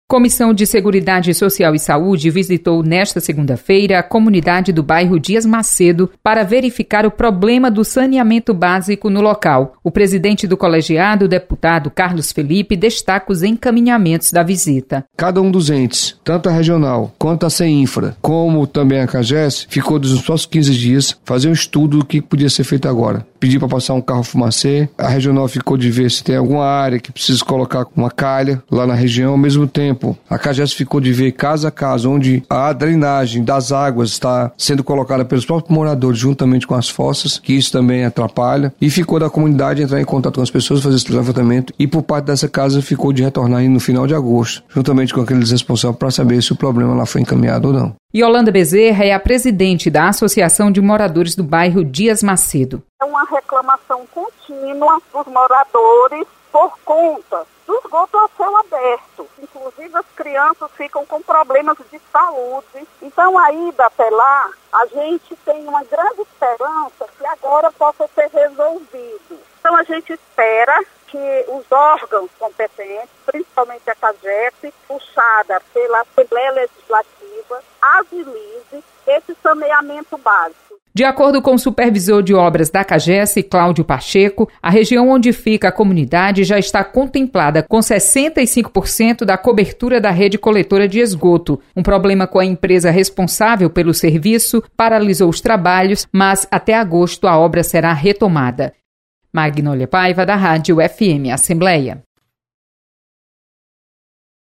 Comissão de Seguridade Social e Saúde visitou nesta segunda-feira a comunidade do bairro Dias Macedo para verificar o problema do saneamento básico no local. O presidente do colegiado, o deputado Carlos Felipe, destaca os encaminhamentos da visita. Cada um dos entes, tanto a regional quanto a CEINFRA, como também a CAGES, ficou nos próximos 15 dias fazer um estudo do que podia ser feito agora. Pedi para passar um carro fumacê, a regional ficou de ver se tem alguma área que precisa colocar uma calha lá na região. Ao mesmo tempo, a CAGES ficou de ver casa a casa onde a drenagem das águas está sendo colocada pelos próprios moradores juntamente com as fossas, que isso também atrapalha, e ficou da comunidade entrar em contato com as pessoas, fazer esse levantamento, e por parte dessa casa ficou de retornar no final de agosto, juntamente com aqueles responsáveis para saber se o problema lá foi encaminhado ou não. Yolanda Bezerra é a presidente da Associação de Moradores do bairro Dias Macedo. É uma reclamação contínua dos moradores por conta do esgoto a céu aberto. Inclusive as crianças ficam com problemas de saúde. Então a ida até lá, a gente tem uma grande esperança que agora possa ser resolvido. Então a gente espera que os órgãos competentes, principalmente a CAGES, puxada pela Assembleia Legislativa, agilize esse saneamento básico. De acordo com o supervisor de obras da CAGES, Cláudio Pacheco, a região onde fica a comunidade já está contemplada com 65% da cobertura da rede coletora de esgoto. Um problema com a empresa responsável pelo serviço paralisou os trabalhos, mas até agosto a obra será retomada. Magnólia Paiva, da Rádio FM Assembleia.